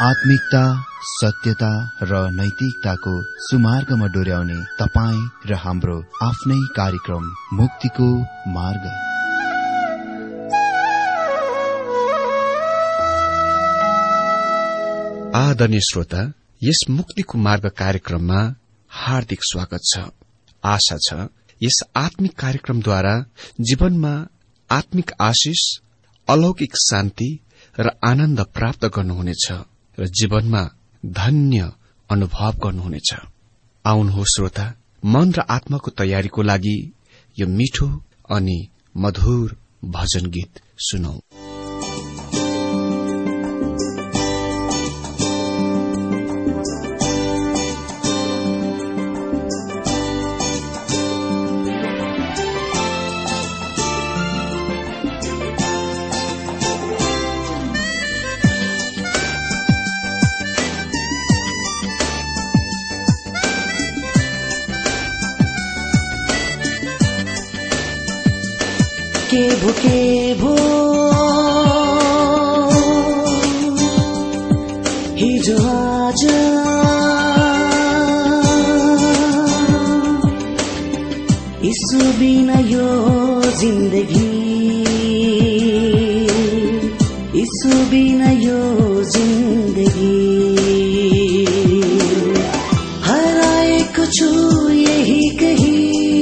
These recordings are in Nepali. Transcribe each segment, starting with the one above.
आत्मिकता, सत्यता र नैतिकताको सुमार्गमा डोर्याउने तपाईँ र हाम्रो आफ्नै कार्यक्रम मुक्तिको मार्ग। आदरणीय श्रोता, यस मुक्तिको मार्ग कार्यक्रममा हार्दिक स्वागत छ। आशा छ यस आत्मिक कार्यक्रमद्वारा जीवनमा आत्मिक आशिष, अलौकिक शान्ति र आनन्द प्राप्त गर्नुहुनेछ र जीवनमा धन्य अनुभव गर्नुहुनेछ। आउनुहोस् श्रोता, मन र आत्माको तयारीको लागि यो मिठो अनि मधुर भजन गीत सुनौ। के भो हिजो आज यीशु बिना यो जिन्दगी, यीशु बिना यो जिन्दगी हराएको छु यही कही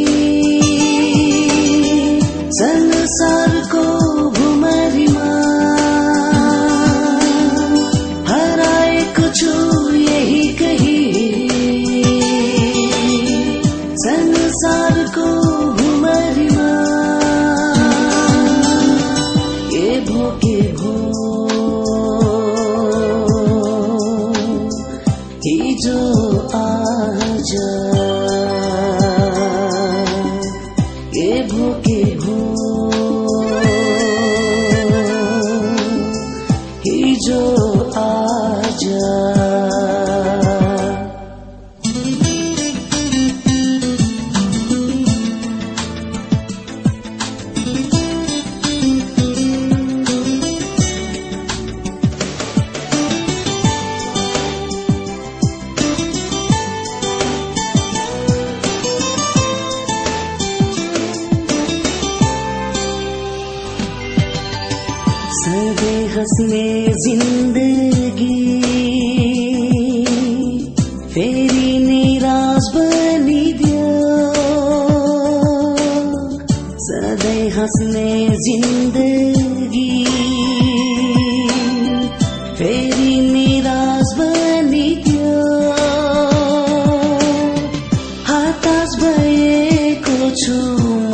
संसारको भुमरीमा हराएको छु यही कही संसारको भुमरीमा के भो हिजो आज के भो हिजो आज। सधैं हँस्ने जिन्दगी फेरि निराश बनिदियो, सधैं हँस्ने जिन्दगी फेरि निराश बनिदियो, हताश भएको छु म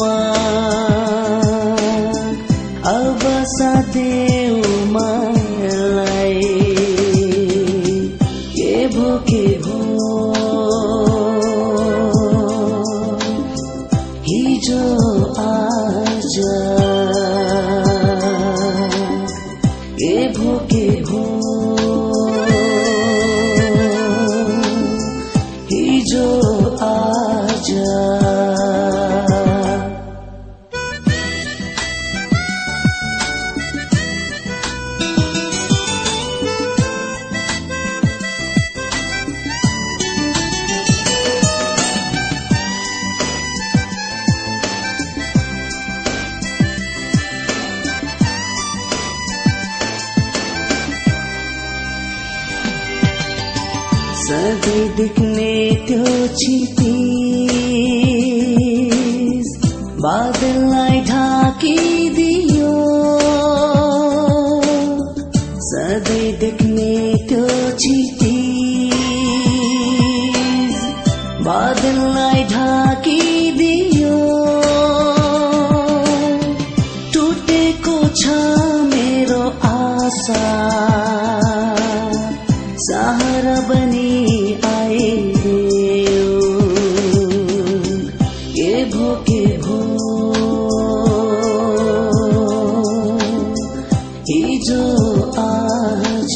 अब साथेउ मलाई के भो हिजो आज के भो हिजो आज। सधैं देख्ने त्यो क्षितिज बादललाई ढाकिदियो, सधैं देख्ने त्यो क्षितिज बादललाई ढाकिदियो, टुटेको छ मेरो आशा सहारा बनी आइदियो, के भो हिजो आज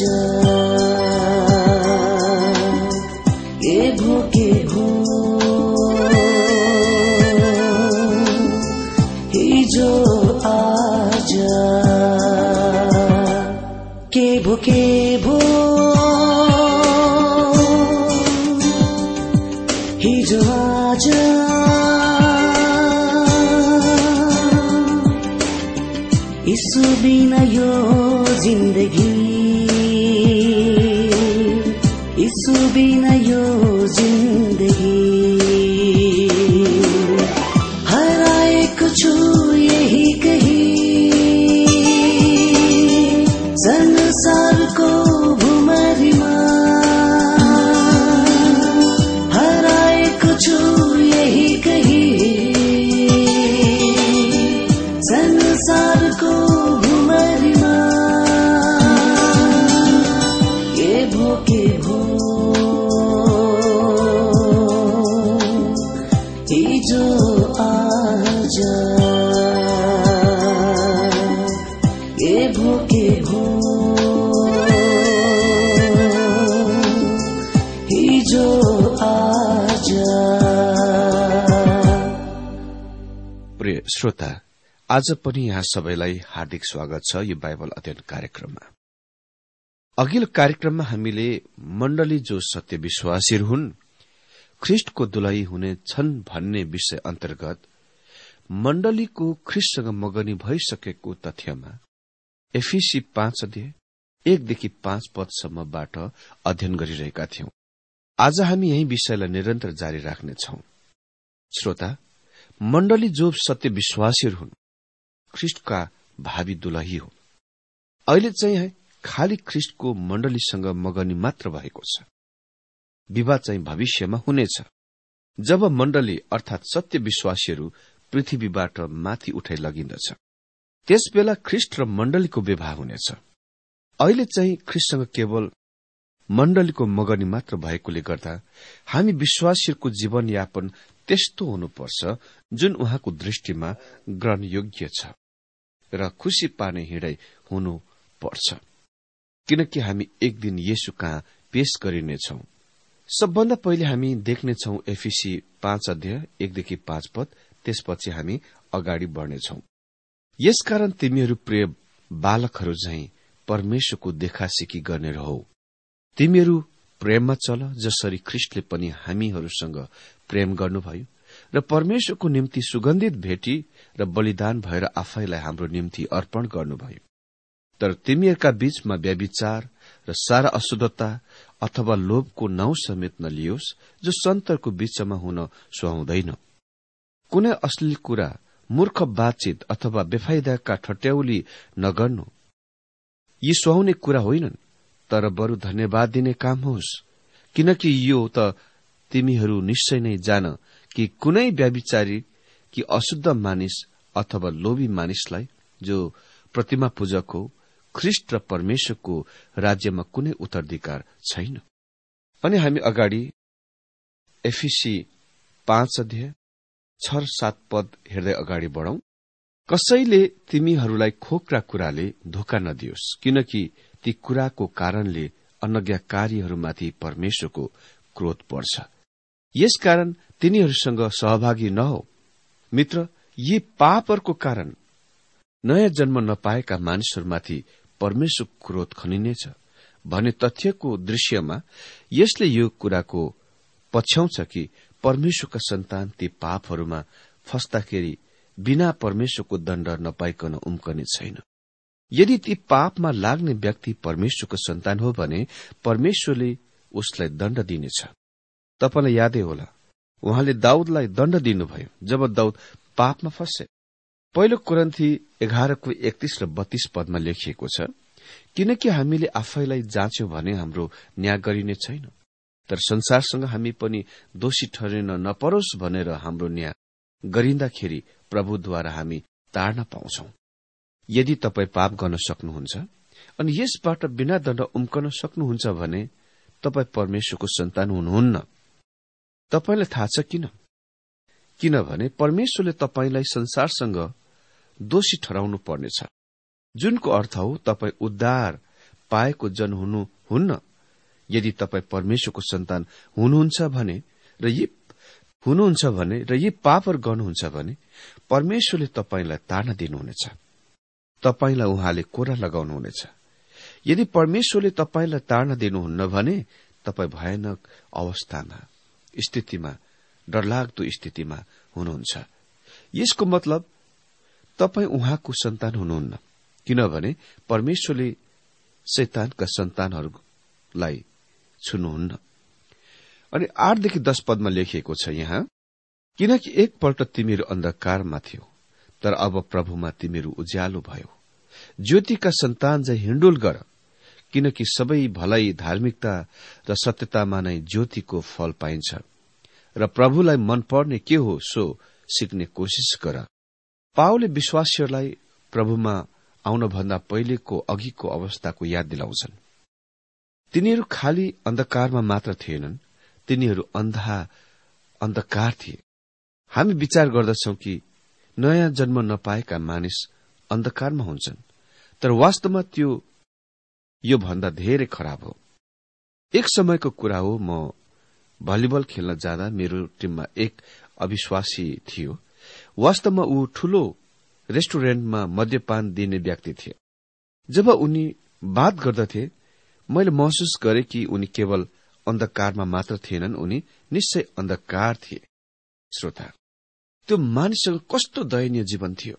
के भो हिजो आज यीशु बिना यो जिन्दगी, यीशु बिना यो जिन्दगी हराएको छु यही कहीं संसारको भुमरीमा, हराएको छु यही कहीं संसारको भुमरीमा। के भो हिजो आज के भो हिजो आज। प्रिय श्रोता, आज पनि यहाँ सबैलाई हार्दिक स्वागत छ यो बाइबल अध्ययन कार्यक्रममा। अघिल्लो कार्यक्रममा हामीले मण्डली जो सत्य विश्वासीहरू हुन् ख्रिस्टको दुलही हुने छन् भन्ने विषय अन्तर्गत मण्डलीको ख्रिस्टसँग मगनी भइसकेको तथ्यमा एफिसी 5 अध्याय 1देखि 5 पदसम्मबाट अध्ययन गरिरहेका थियौं। आज हामी यही विषयलाई निरन्तर जारी राख्नेछौं। श्रोता, मण्डली जो सत्य विश्वासीहरू हुन् ख्रिस्टका भावी दुलही हो। अहिले चाहिँ खाली ख्रिस्टको मण्डलीसँग मगनी मात्र भएको छ। विवाह चाहिँ भविष्यमा हुनेछ, जब मण्डली अर्थात सत्य विश्वासीहरू पृथ्वीबाट माथि उठाइ लगिन्दछ। त्यसबेला ख्रिस्ट र मण्डलीको विवाह हुनेछ। अहिले चाहिँ ख्रिस्टसँग केवल मण्डलीको मगनी मात्र भएकोले गर्दा हामी विश्वासीहरूको जीवनयापन त्यस्तो हुनुपर्छ जुन उहाँको दृष्टिमा ग्रहणयोग्य छ र खुशी पार्ने हिँडाइ हुनुपर्छ, किनकि हामी एक दिन येशू कहाँ पेश गरिनेछौं। सबभन्दा पहिले हामी देख्नेछौं एफिसी 5 अध्याय 1देखि 5 पद। त्यसपछि हामी अगाडि बढ्नेछौं। यसकारण तिमीहरू प्रिय बालकहरू झैं परमेश्वरको देखासिकी गर्ने रहौ। तिमीहरू प्रेममा चल, जसरी ख्रिस्टले पनि हामीहरूसँग प्रेम गर्नुभयो र परमेश्वरको निम्ति सुगन्धित भेटी र बलिदान भएर आफैलाई हाम्रो निम्ति अर्पण गर्नुभयो। तर तिमीहरूका बीचमा व्यभिचार र सारा अशुद्धता अथवा लोभको नाउँ समेत नलियोस्, जो सन्तरको बीचमा हुन सुहाउँदैन। कुनै अश्लील कुरा, मूर्ख बातचित अथवा बेफाइदाका ठट्याउली नगर्नु। यी सुहाउने कुरा होइनन्, तर बरु धन्यवाद दिने काम होस्, किनकि यो त तिमीहरू निश्चय नै जान कि कुनै व्यभिचारी कि अशुद्ध मानिस अथवा लोभी मानिसलाई जो प्रतिमा पूजक हो ख्रिस्ट र परमेश्वरको राज्यमा कुनै उत्तराधिकार छैन। अनि हामी अगाडि एफिसी 5 अध्याय 6-7 पद हेर्दै अगाडि बढौं। कसैले तिमीहरूलाई खोक्रा कुराले धोका नदियोस्, किनकि ती कुराको कारणले अनज्ञाकारीहरूमाथि परमेश्वरको क्रोध पर्छ। यसकारण तिनीहरूसँग सहभागी नहो। मित्र, यी पापहरूको कारण नयाँ जन्म नपाएका मानिसहरूमाथि परमेश्वर क्रोध खनिनेछ भन्ने तथ्यको दृश्यमा यसले यो कुराको पछ्याउँछ कि परमेश्वरका सन्तान ती पापहरूमा फस्दाखेरि बिना परमेश्वरको दण्ड नपाइकन उम्कने छैन। यदि ती पापमा लाग्ने व्यक्ति परमेश्वरको सन्तान हो भने परमेश्वरले उसलाई दण्ड दिनेछ। तपाईलाई यादै होला, उहाँले दाऊदलाई दण्ड दिनुभयो जब दाऊद पापमा फसे। पहिलो कोरिन्थी 11:31 र 32 पदमा लेखिएको छ, किनकि हामीले आफैलाई जाँच्यौं भने हाम्रो न्याय गरिने छैन, तर संसारसँग हामी पनि दोषी ठहरिन नपरोस् भनेर हाम्रो न्याय गरिँदाखेरि प्रभुद्वारा हामी ताड्न पाउँछौं। यदि तपाई पाप गर्न सक्नुहुन्छ अनि यसबाट बिना दण्ड उम्कन सक्नुहुन्छ भने तपाई परमेश्वरको सन्तान हुनुहुन्न। तपाईलाई थाहा छ किन? किनभने परमेश्वरले तपाईलाई संसारसँग दोषी ठहराउनु पर्नेछ, जुनको अर्थ हो तपाई उद्धार पाएको जन हुनुहुन्न। यदि तपाई परमेश्वरको सन्तान हुनुहुन्छ भने र यी पापहरू गर्नुहुन्छ भने परमेश्वरले तपाईलाई ताड्न दिनुहुनेछ। तपाईलाई उहाँले कोरा लगाउनुहुनेछ। यदि परमेश्वरले तपाईलाई ताड्न दिनुहुन्न भने तपाई भयानक अवस्थामा, स्थितिमा डरलाग्दो स्थितिमा हुनुहुन्छ। यसको मतलब तपाई उहाँको सन्तान हुनुहुन्न, किनभने परमेश्वरले शैतानका सन्तानहरूलाई छुनुहुन्न। अनि 8देखि 10 पदमा लेखिएको छ यहाँ, किनकि एकपल्ट तिमीहरू अन्धकारमा थियो, तर अब प्रभुमा तिमीहरू उज्यालो भयो। ज्योतिका सन्तान चाहिँ हिण्डोल गर, किनकि सबै भलाइ, धार्मिकता र सत्यतामा नै ज्योतिको फल पाइन्छ। र प्रभुलाई मनपर्ने के हो सो सिक्ने कोशिश गर। पावलले विश्वासीहरूलाई प्रभुमा आउनभन्दा पहिलेको अघिको अवस्थाको याद दिलाउँछन्। तिनीहरू खाली अन्धकारमा मात्र थिएनन्, तिनीहरू अन्धकार थिए। हामी विचार गर्दछौं कि नयाँ जन्म नपाएका मानिस अन्धकारमा हुन्छन्, तर वास्तवमा त्यो यो भन्दा धेरै खराब हो। एक समयको कुरा हो, म भलिबल खेल्न जाँदा मेरो टिममा एक अविश्वासी थियो। वास्तवमा ऊ ठूलो रेस्टुरेन्टमा मद्यपान दिने व्यक्ति थिए। जब उनी बात गर्दथे, मैले महसुस गरे कि उनी केवल अन्धकारमा मात्र थिएनन्, उनी निश्चय अन्धकार थिए। श्रोता, त्यो मानिससँग कस्तो दयनीय जीवन थियो।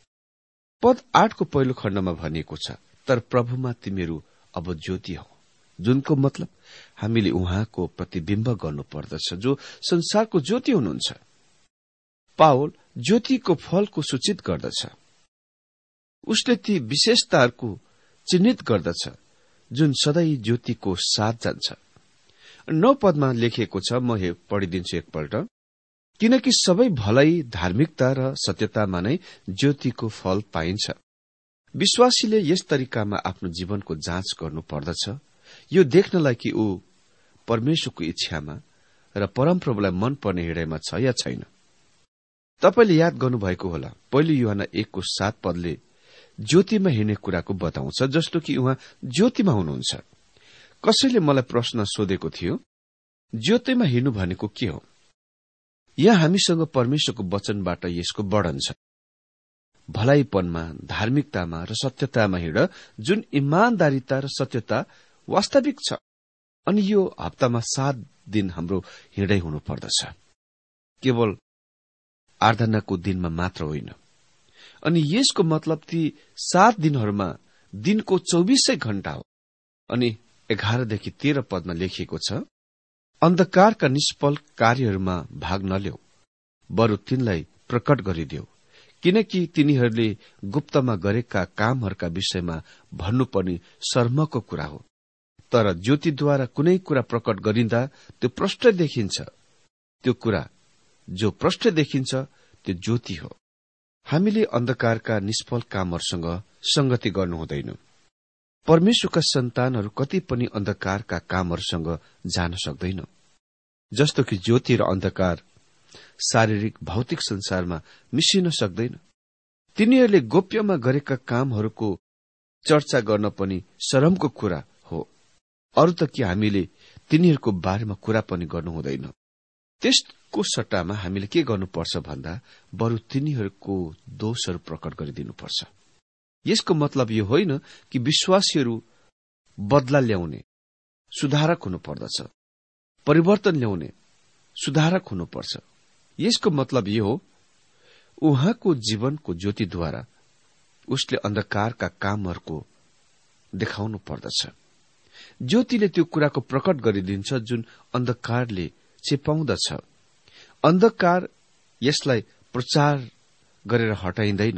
पद 8 को पहिलो खण्डमा भनिएको छ, तर प्रभुमा तिमीहरू अब ज्योति हो, जुनको मतलब हामीले उहाँको प्रतिबिम्ब गर्नुपर्दछ, जो संसारको ज्योति हुनुहुन्छ। पावल ज्योतिको फलको सूचित गर्दछ। उसले ती विशेषताहरूको चिन्हित गर्दछ जुन सधैँ ज्योतिको साथ जान्छ। 9 पदमा लेखिएको छ, म पढिदिन्छु एकपल्ट, किनकि सबै भलाइ, धार्मिकता र सत्यतामा नै ज्योतिको फल पाइन्छ। विश्वासीले यस तरिकामा आफ्नो जीवनको जाँच गर्नुपर्दछ, यो देख्नलाई कि ऊ परमेश्वरको इच्छामा र परमप्रभुलाई मनपर्ने हृदयमा छ या छैन। तपाईले याद गर्नुभएको होला, पहिलो यूहन्ना 1 को 7 पदले ज्योतिमा हिँड्ने कुराको बताउँछ, जस्तो कि उहाँ ज्योतिमा हुनुहुन्छ। कसैले मलाई प्रश्न सोधेको थियो, ज्योतिमा हिँड्नु भनेको के हो? यहाँ हामीसँग परमेश्वरको वचनबाट यसको वर्णन छ। भलाइपनमा, धार्मिकतामा र सत्यतामा हिँड, जुन इमानदारिता र सत्यता वास्तविक छ। अनि यो हप्तामा 7 दिन हाम्रो हिँडै हुनुपर्दछ, केवल आराधनाको दिनमा मात्र होइन। अनि यसको मतलब ती 7 दिनहरूमा दिनको 24 घण्टा हो। अनि 11 देखि 13 पदमा लेखिएको छ, अन्धकारका निष्फल कार्यहरूमा भाग नल्याऊ, बरु तिनलाई प्रकट गरिदेऊ, किनकि तिनीहरूले गुप्तमा गरेका कामहरूका विषयमा भन्नुपर्ने शर्मको कुरा हो। तर ज्योतिद्वारा कुनै कुरा प्रकट गरिँदा त्यो प्रष्ट देखिन्छ। त्यो कुरा जो प्रष्ट देखिन्छ त्यो ज्योति हो। हामीले अन्धकारका निष्फल कामहरूसँग संगति गर्नु हुँदैन। परमेश्वरका सन्तानहरू कति पनि अन्धकारका कामहरूसँग जान सक्दैन। जस्तो कि ज्योति र अन्धकार शारीरिक भौतिक संसारमा मिसिन सक्दैन। तिनीहरूले गोप्यमा गरेका कामहरूको चर्चा गर्न पनि शरमको कुरा हो। अरू त कि हामीले तिनीहरूको बारेमा कुरा पनि गर्नु हुँदैन। त्यसको सट्टामा हामीले के गर्नुपर्छ भन्दा बरु तिनीहरूको दोषहरू प्रकट गरिदिनुपर्छ। यसको मतलब यो होइन कि विश्वासीहरू बदला ल्याउने सुधारक हुनुपर्दछ, परिवर्तन ल्याउने सुधारक हुनुपर्छ। यसको मतलब यो हो, उहाँको जीवनको ज्योतिद्वारा उसले अन्धकारका कामहरूको देखाउनु पर्दछ। ज्योतिले त्यो कुराको प्रकट गरिदिन्छ जुन अन्धकारले छेपाउँदछ। अन्धकार यसलाई प्रचार गरेर हटाइँदैन।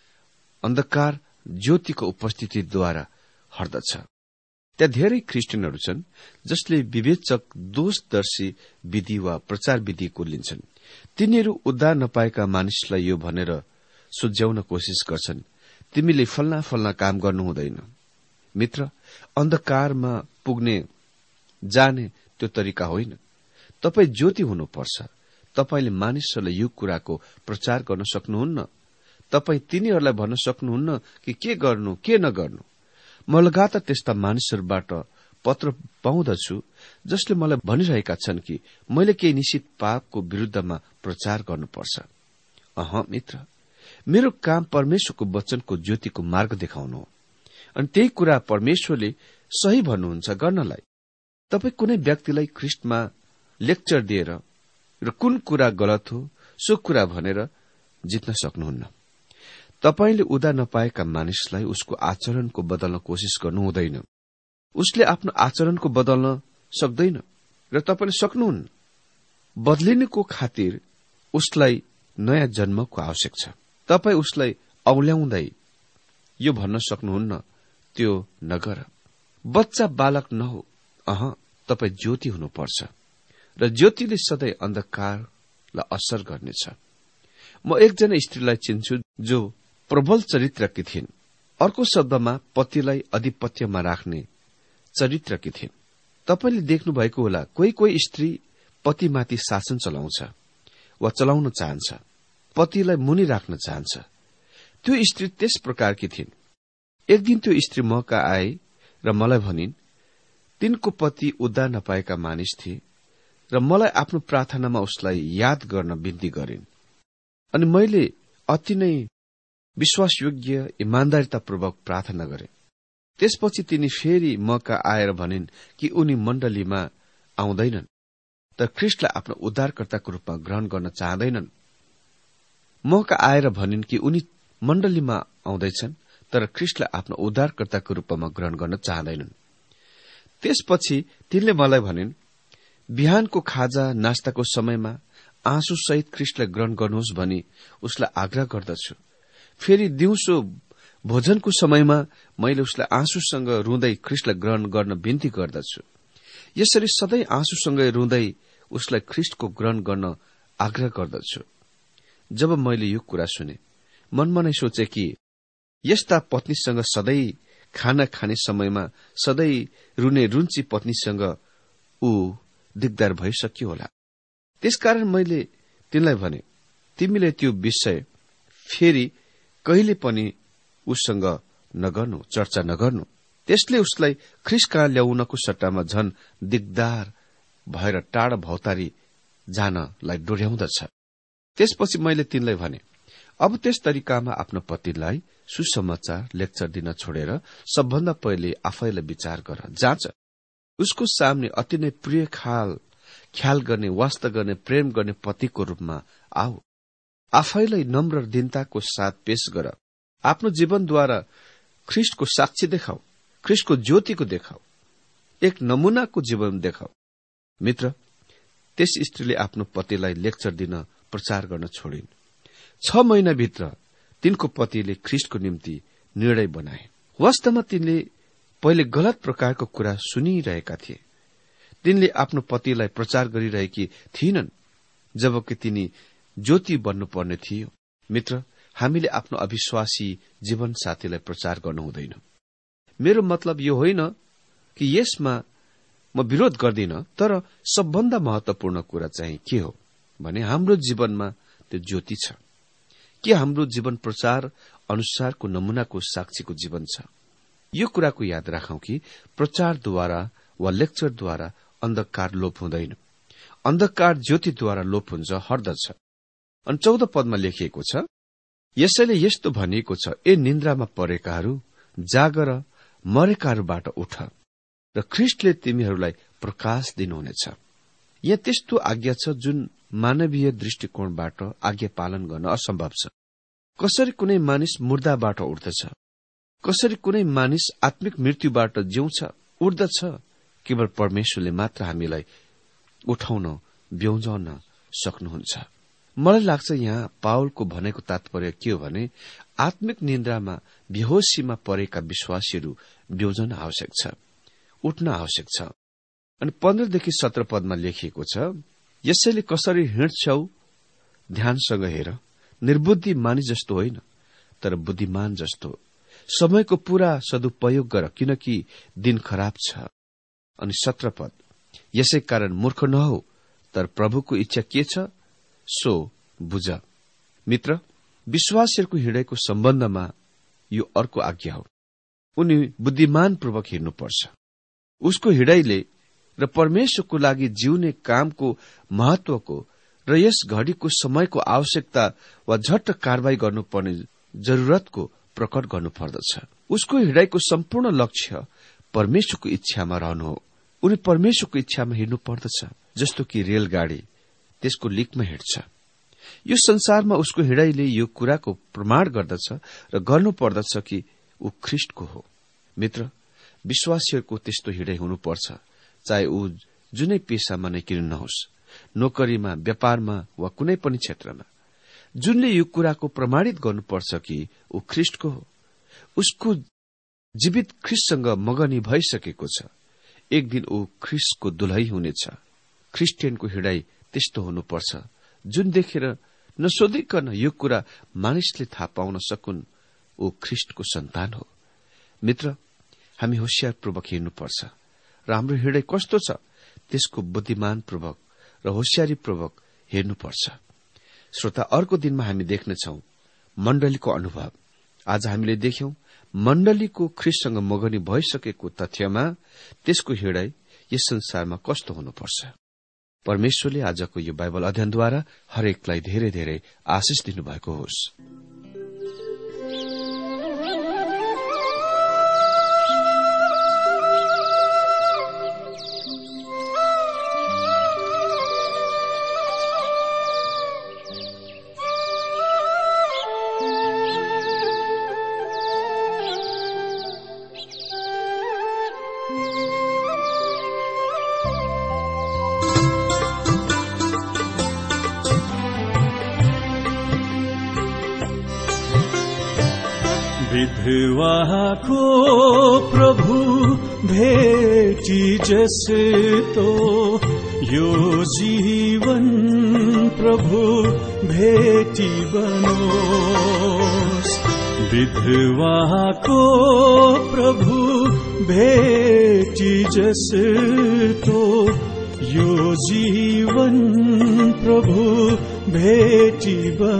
अन्धकार ज्योतिको उपस्थितिद्वारा हट्दछ। त्यहाँ धेरै ख्रिस्टियनहरू छन् जसले विवेचक दोषदर्शी विधि वा प्रचार विधिको लिन्छन्। तिनीहरू उद्धार नपाएका मानिसलाई यो भनेर सुझ्याउन कोशिश गर्छन्, तिमीले फल्ना फल्ना काम गर्नु हुँदैन। मित्र, अन्धकारमा पुग्ने जाने त्यो तरिका होइन। तपाई ज्योति हुनुपर्छ। तपाईले मानिसहरूलाई यो कुराको प्रचार गर्न सक्नुहुन्न। तपाई तिनीहरूलाई भन्न सक्नुहुन्न कि के गर्नु के नगर्नु। म लगातार त्यस्ता मानिसहरूबाट पत्र पाउँदछु जसले मलाई भनिरहेका छन् कि मैले केही निश्चित पापको विरूद्धमा प्रचार गर्नुपर्छ। मित्र, मेरो काम परमेश्वरको वचनको ज्योतिको मार्ग देखाउनु हो। अनि त्यही कुरा परमेश्वरले सही भन्नुहुन्छ गर्नलाई। तपाई कुनै व्यक्तिलाई ख्रिस्टमा लेक्चर दिएर र कुन कुरा गलत हो सो कुरा भनेर जित्न सक्नुहुन्न। तपाईले उदा नपाएका मानिसलाई उसको आचरणको बदल्न कोशिश गर्नु हुँदैन। उसले आफ्नो आचरणको बदल्न सक्दैन र तपाईले सक्नुहुन्न। बदलिनुको खातिर उसलाई नयाँ जन्मको आवश्यक छ। तपाई उसलाई औल्याउँदै यो भन्न सक्नुहुन्न त्यो नगर, बच्चा बालक नहो, तपाई ज्योति हुनुपर्छ र ज्योतिले सधैँ अन्धकारलाई असर गर्नेछ। म एकजना स्त्रीलाई चिन्छु जो प्रबल चरित्रकी थिइन्। अर्को शब्दमा पतिलाई आधिपत्यमा राख्ने चरित्रकी थिइन्। तपाईले देख्नु भएको होला कोही कोही स्त्री पतिमाथि शासन चलाउँछ वा चलाउन चाहन्छ, पतिलाई मुनि राख्न चाहन्छ। त्यो स्त्री त्यस प्रकारकी थिइन्। एक दिन त्यो स्त्री मका आए र मलाई भनिन् तिनको पति उद्धार नपाएका मानिस थिए र मलाई आफ्नो प्रार्थनामा उसलाई याद गर्न बिन्ती गरिन्। अनि मैले अति नै विश्वासयोग्य इमान्दारितापूर्वक प्रार्थना गरे। त्यसपछि तिनी फेरि मका आएर भनिन् कि उनी मण्डलीमा आउँदैनन्, तर ख्रीष्टलाई आफ्नो उद्धारकर्ताको रूपमा ग्रहण गर्न चाहँदैनन्। मका आएर भनिन् कि उनी मण्डलीमा आउँदैछन् तर ख्रीष्टलाई आफ्नो उद्धारकर्ताको रूपमा ग्रहण गर्न चाहँदैनन्। त्यसपछि तिनले मलाई भनिन् बिहानको खाजा नास्ताको समयमा आँसुसहित ख्रीष्टलाई ग्रहण गर्नुहोस् भनी उसलाई आग्रह गर्दछु। फेरि दिउँसो भोजनको समयमा मैले उसलाई आँसुसँग रुँदै ख्रीष्टलाई ग्रहण गर्न बिन्ती गर्दछु। यसरी सधैँ आँसुसँगै रुँदै उसलाई ख्रीष्टको ग्रहण गर्न आग्रह गर्दछु। जब मैले यो कुरा सुने मनमा नै सोचे कि यस्ता पत्नीसँग सधैँ खाना खाने समयमा सधैँ रुने रुन्ची पत्नीसँग ऊ दिगदार भइसक्यो होला। त्यसकारण मैले तिनलाई भने तिमीले त्यो विषय फेरि कहिले पनि उसँग नगर्नु, चर्चा नगर्नु। त्यसले उसलाई ख्रीष्ट कहाँ ल्याउनको सट्टामा झन दिगदार भएर टाढा भौतारी जानलाई डोर्याउँदछ। त्यसपछि मैले तिनलाई भने अब त्यस तरिकामा आफ्नो पतिलाई सुसमाचार लेक्चर दिन छोडेर सबभन्दा पहिले आफैलाई विचार गर, जाँच। उसको सामने अति नै प्रिय ख्याल गर्ने, वास्ता गर्ने, प्रेम गर्ने पतिको रूपमा आऊ। आफैलाई नम्र दीनताको साथ पेश गर। आफ्नो जीवनद्वारा ख्रीष्टको साक्षी देखाऊ, ख्रीष्टको ज्योतिको देखाऊ, एक नमूनाको जीवन देखाऊ। मित्र, त्यस स्त्रीले आफ्नो पतिलाई लेक्चर दिन प्रचार गर्न छोडिन्। 6 महिनाभित्र तिनको पतिले ख्रीष्टको निम्ति निर्णय बनाए। वास्तवमा तिनले पहिले गलत प्रकारको कुरा सुनिरहेका थिए। तिनले आफ्नो पतिलाई प्रचार गरिरहेकी थिइनन्, जबकि तिनी ज्योति बन्नुपर्ने थियो। मित्र, हामीले आफ्नो अविश्वासी जीवन साथीलाई प्रचार गर्नु हुँदैन। मेरो मतलब यो होइन कि यसमा म विरोध गर्दिन, तर सबभन्दा महत्वपूर्ण कुरा चाहिँ के हो भने हाम्रो जीवनमा त्यो ज्योति छ कि हाम्रो जीवन प्रचार अनुसारको नमूनाको साक्षीको जीवन छ। यो कुराको याद राखौं कि प्रचारद्वारा वा लेक्चरद्वारा अन्धकार लोप हुँदैन। अन्धकार ज्योतिद्वारा लोप हुन्छ, हट्दछ। अनि 14 पदमा लेखिएको छ, यसैले यस्तो भनिएको छ, ए निन्द्रामा परेकाहरू जागर, मरेकाहरूबाट उठ र ख्रीष्टले तिमीहरूलाई प्रकाश दिनुहुनेछ। यहाँ त्यस्तो आज्ञा छ जुन मानवीय दृष्टिकोणबाट आज्ञा पालन गर्न असम्भव छ। कसरी कुनै मानिस मुर्दाबाट उठ्दछ, कसरी कुनै मानिस आत्मिक मृत्युबाट जिउँछ, उठ्दछ। केवल परमेश्वरले मात्र हामीलाई उठाउन, ब्याउन सक्नुहुन्छ। मलाई लाग्छ यहाँ पावलको भनेको तात्पर्य के हो भने आत्मिक निन्द्रामा बेहोसीमा परेका विश्वासीहरू ब्याउन आवश्यक छ, उठ्न आवश्यक छ। अनि 15 देखि 17 पदमा लेखिएको छ, यसैले कसरी हिँड्छौ ध्यानसँग हेर, निर्बुद्धि मानिस जस्तो होइन तर बुद्धिमान जस्तो। समयको पूरा सदुपयोग गर, किनकि दिन खराब छ। अनि 17 पद, यसै कारण मूर्ख नहो, तर प्रभुको इच्छा के छ सो बुझ। मित्र, विश्वासीहरूको हिँडेको सम्बन्धमा यो अर्को आज्ञा हो। उनी बुद्धिमानपूर्वक हिँड्नुपर्छ। उसको हिँडाइले र परमेश्वरको लागि जिउने कामको महत्वको र यस घडीको समयको आवश्यकता वा झट्ट कारवाही गर्नुपर्ने जरूरतको प्रकट गर्नुपर्दछ। उसको हिँडाइको सम्पूर्ण लक्ष्य परमेश्वरको इच्छामा रहनु हो। उनी परमेश्वरको इच्छामा हिँड्नु पर्दछ। जस्तो कि रेलगाड़ी त्यसको लिकमा हिँड्छ। यो संसारमा उसको हिँडाइले यो कुराको प्रमाण गर्दछ र गर्नुपर्दछ कि ऊ ख्रिस्टको हो। मित्र, विश्वासीहरूको त्यस्तो हिँडाइ हुनुपर्छ, चाहे ऊ जुनै पेशामा नै किन नहोस्, नोकरीमा, व्यापारमा वा कुनै पनि क्षेत्रमा, जुनले यो कुराको प्रमाणित गर्नुपर्छ कि ऊ ख्रिस्टको हो। उसको जीवित ख्रिस्टसँग मगनी भइसकेको छ। एक दिन ऊ ख्रिस्टको दुलही हुनेछ। ख्रिस्टियनको हिँडाइ त्यस्तो हुनुपर्छ, जुन देखेर नसोधिकन यो कुरा मानिसले थाहा पाउन सकुन् ऊ ख्रिस्टको सन्तान हो। मित्र, हामी होशियारपूर्वक हिँड्नुपर्छ र हाम्रो हिँडाइ कस्तो छ त्यसको बुद्धिमानपूर्वक र होशियारीपूर्वक हेर्नुपर्छ। श्रोता, अर्को दिनमा हामी देख्नेछौ मण्डलीको अनुभव। आज हामीले देख्यौं मण्डलीको ख्रिस्टसँग मगनी भइसकेको तथ्यमा त्यसको हिँडाइ यस संसारमा कस्तो हुनुपर्छ। परमेश्वरले आजको यो बाइबल अध्ययनद्वारा हरेकलाई धेरै धेरै आशिष दिनुभएको होस्। विधवाको प्रभु भेटी जस्तो यो जीवन प्रभु भेटी बनोस्। विधवाको प्रभु भेटी जस्तो यो जीवन प्रभु भेटी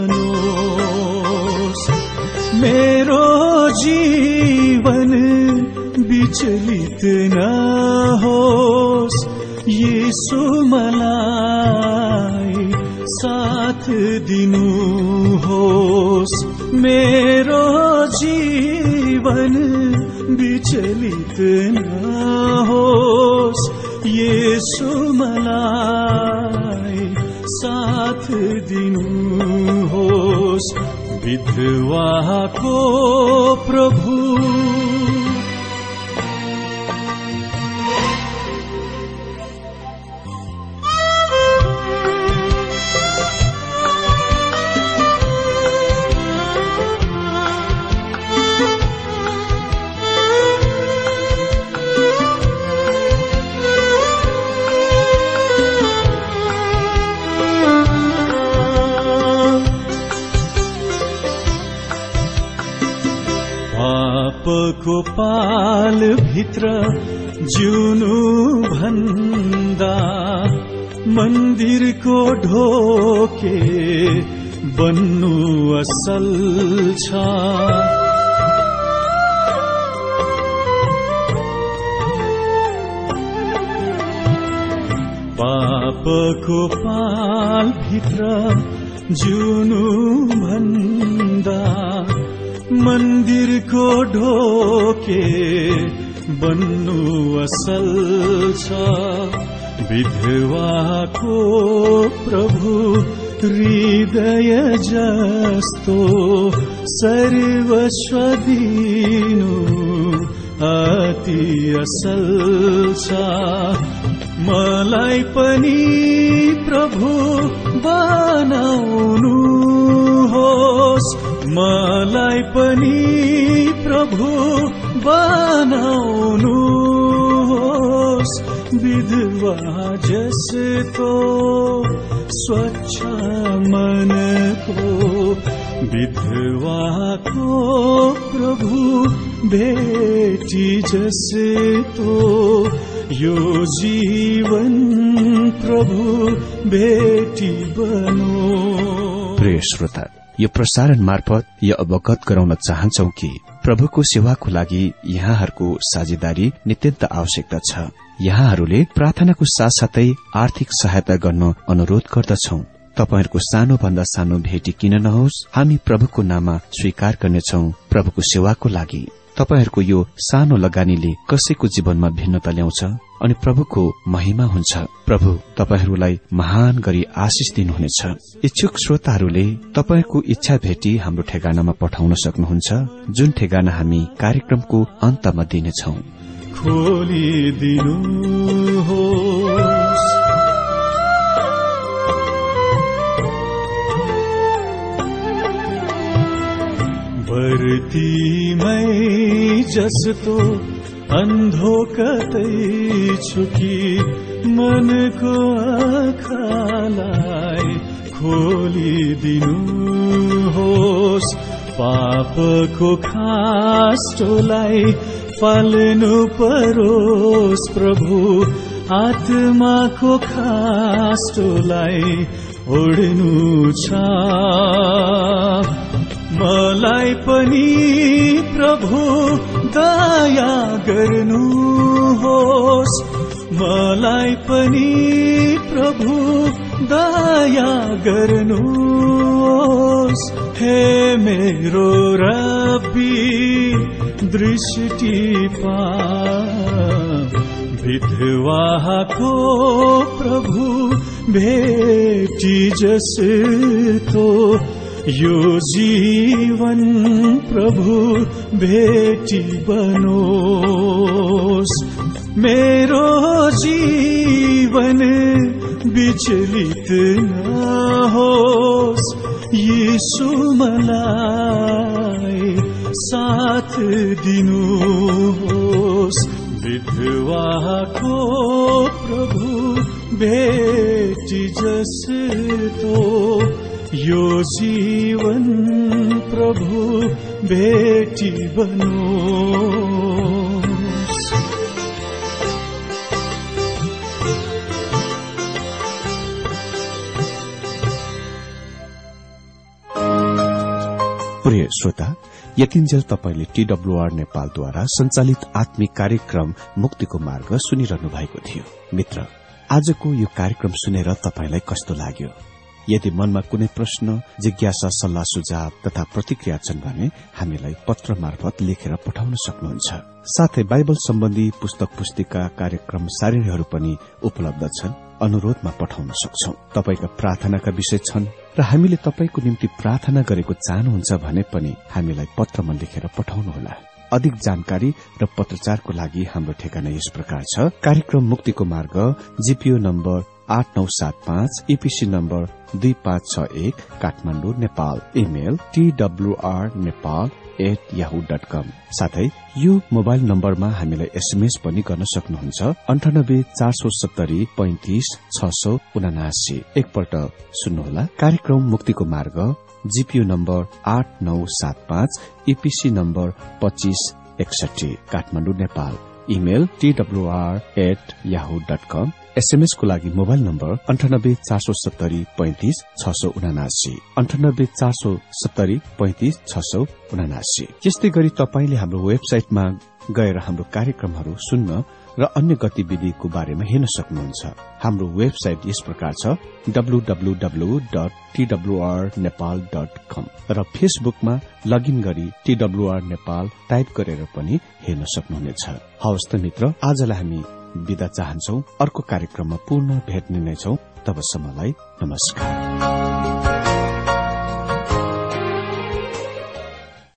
बनोस्। मेरो जीवन विचलित न होस्, यीशु मलाई साथ दिनुहोस्। मेरो जीवन विचलित न होस्, यीशु मलाई साथ दिनुहोस्। विधवाको प्रभु पापको पाल भित्र जिउनु भन्दा मन्दिरको ढोके बन्नु असल छ। पापको पाल भित्र जिउनु भन्दा मन्दिरको ढोके बन्नु असल छ। विधवाको प्रभु हृदय जस्तो सर्वस्व दिनु अति असल छ। मलाई पनि प्रभु बनाउनुहोस्, मलाई पनि प्रभु बनाउनुहोस्। विधवा जस्तो स्वच्छ मनको विधवाको प्रभु भेटी जस्तो यो जीवन प्रभु भेटी बनो। प्रिय श्रोता, यो प्रसारण मार्फत यो अवगत गराउन चाहन्छौ कि प्रभुको सेवाको लागि यहाँहरूको साझेदारी नित्यन्त आवश्यकता छ। यहाँहरूले प्रार्थनाको साथसाथै आर्थिक सहायता गर्न अनुरोध गर्दछौ। तपाईहरूको सानो भन्दा सानो भेटी किन नहोस्, हामी प्रभुको नाममा स्वीकार गर्नेछौ प्रभुको सेवाको लागि। तपाईहरूको यो सानो लगानीले कसैको जीवनमा भिन्नता ल्याउँछ अनि प्रभुको महिमा हुन्छ। प्रभु तपाईहरूलाई महान गरी आशिष दिनुहुनेछ। इच्छुक श्रोताहरूले तपाईको इच्छा भेटी हाम्रो ठेगानामा पठाउन सक्नुहुन्छ, जुन ठेगाना हामी कार्यक्रमको अन्तमा दिनेछौं। भर्तीमै जस्तो अन्धो कतै छु कि मनको आँखालाई खोलिदिनुहोस्। पापको खास्टोलाई फाल्नु परोस् प्रभु, आत्माको खास्टोलाई ओढ्नु छ। मलाई पनि प्रभु दया गर्नुहोस्, मलाई पनि प्रभु दया गर्नुहोस्। हे मेरो रब्बी दृष्टि पा, विधवाको प्रभु भेटी जस्तो यो जीवन प्रभु भेटी बनोस्। मेरो जीवन विचलित नहोस्, यीशु मलाई साथ दिनुहोस्। विधवाको प्रभु भेटी जस्तो यो जीवन प्रभु भेटी बनोस्। प्रिय श्रोता, यतिन्जेल तपाईले TWR नेपालद्वारा सञ्चालित आत्मिक कार्यक्रम मुक्तिको मार्ग सुनिरहनु भएको थियो। मित्र, आजको यो कार्यक्रम सुनेर तपाईलाई कस्तो लाग्यो? यदि मनमा कुनै प्रश्न, जिज्ञासा, सल्लाह सुझाव तथा प्रतिक्रिया छन् भने हामीलाई पत्र मार्फत लेखेर पठाउन सक्नुहुन्छ। साथै बाइबल सम्बन्धी पुस्तक पुस्तिका, कार्यक्रम सारिहरू पनि उपलब्ध छन्, अनुरोधमा पठाउन सक्छौ। तपाईका प्रार्थनाका विषय छन् र हामीले तपाईको निम्ति प्रार्थना गरेको चाहनुहुन्छ भने पनि हामीलाई पत्रमा लेखेर पठाउनुहोला। अधिक जानकारी र पत्रचारको लागि हाम्रो ठेगाना यस प्रकार छ। कार्यक्रम मुक्तिको मार्ग, GPO number 8975, EPC number 2561, Kathmandu, Nepal. Email twrnepal@yahoo.com। साथै यो मोबाइल नम्बरमा हामीलाई एसएमएस पनि गर्न सक्नुहुन्छ। 98 470 35 679। एकपल्ट सुन्नुहोला। कार्यक्रम मुक्तिको मार्ग, GPO number 8975, EPC number 2561, Kathmandu, Nepal. Email twr@yahoo.com। SMS को लागि मोबाइल नम्बर 98 470 35 679, 98 470 35 679। यस्तै गरी तपाईले हाम्रो वेबसाइटमा गएर हाम्रो कार्यक्रमहरू सुन्न र अन्य गतिविधिको बारेमा हेर्न सक्नुहुन्छ। हाम्रो वेबसाइट यस प्रकार छ, www.twrnepal.com, र फेसबुकमा लगइन गरी TWR नेपाल टाइप गरेर पनि हेर्न सक्नुहुनेछ। हवस् त मित्र, आजलाई हामी बिदा चाहन्छौ। अर्को कार्यक्रममा पुनः भेट्ने नै छौं। तबसम्मलाई नमस्कार।